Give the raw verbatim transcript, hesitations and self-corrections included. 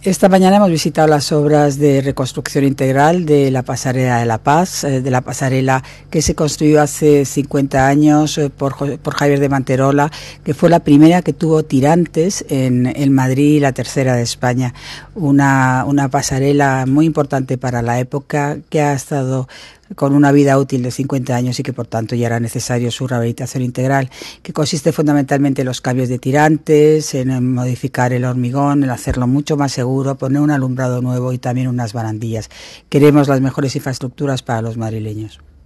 Esta mañana hemos visitado las obras de reconstrucción integral de la Pasarela de la Paz, de la pasarela que se construyó hace cincuenta años por, por Javier de Manterola, que fue la primera que tuvo tirantes en, en Madrid y la tercera de España. Una, una pasarela muy importante para la época, que ha estado con una vida útil de cincuenta años y que por tanto ya era necesario su rehabilitación integral, que consiste fundamentalmente en los cambios de tirantes, en modificar el hormigón, en hacerlo mucho más seguro, poner un alumbrado nuevo y también unas barandillas. Queremos las mejores infraestructuras para los madrileños.